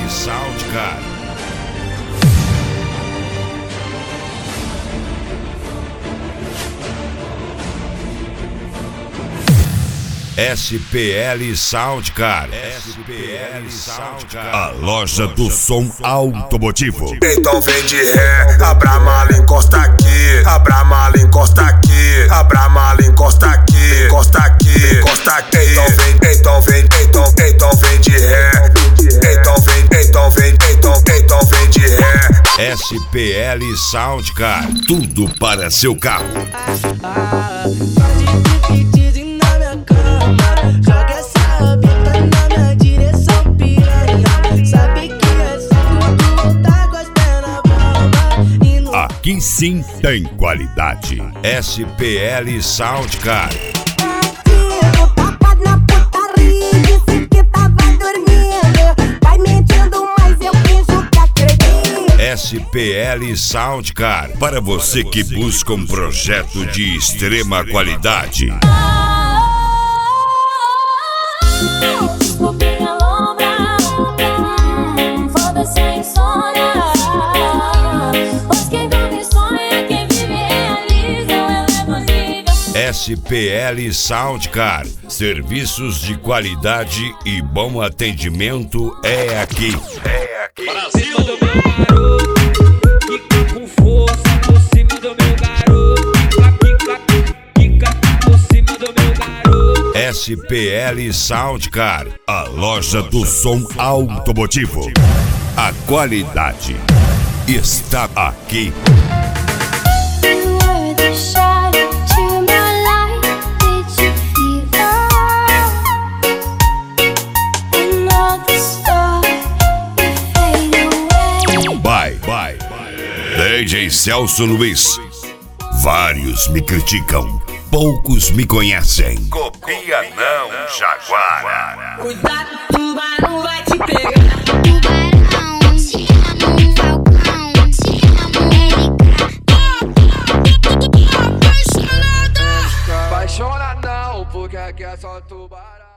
Soundcar. SPL Soundcar. SPL Soundcar. A loja do som automotivo. Então vem de ré, abra a mala, encosta aqui. Abra a mala, encosta aqui. Abra a mala, encosta aqui. Encosta aqui, encosta aqui. Então vem de ré. Então vem de ré. SPL Soundcar. Tudo para seu carro. Joga essa rabeta na minha direção, piranha. Sabe que é certo, tu tá com as pernas bamba. Aqui sim tem qualidade. SPL Soundcar. Tiro tapado na putaria, disse que tava dormindo. Vai mentindo, mas eu finjo que acredito. SPL Soundcar. Para você que busca um projeto de extrema qualidade. Desculpinha lombra, foda-se a insônia. Pois quem dorme sonha, quem vive realiza, eleva o nível. SPL Soundcar. Serviços de qualidade e bom atendimento é aqui. É aqui. Brasil do meu garoto, quica com força por cima do meu garoto. Quica por cima do meu garoto. SPL Soundcar, a loja do som automotivo. A qualidade está aqui. You were the shadow to my light. Did you feel that? Another star fade away. Bye. DJ Celso Luiz. Vários me criticam, poucos me conhecem. Copia não, Jaguara. Cuidado, tubarão vai te pegar. Tubarão, te amo, falcão, te amo, Apaixona não, porque aqui é só tubarão.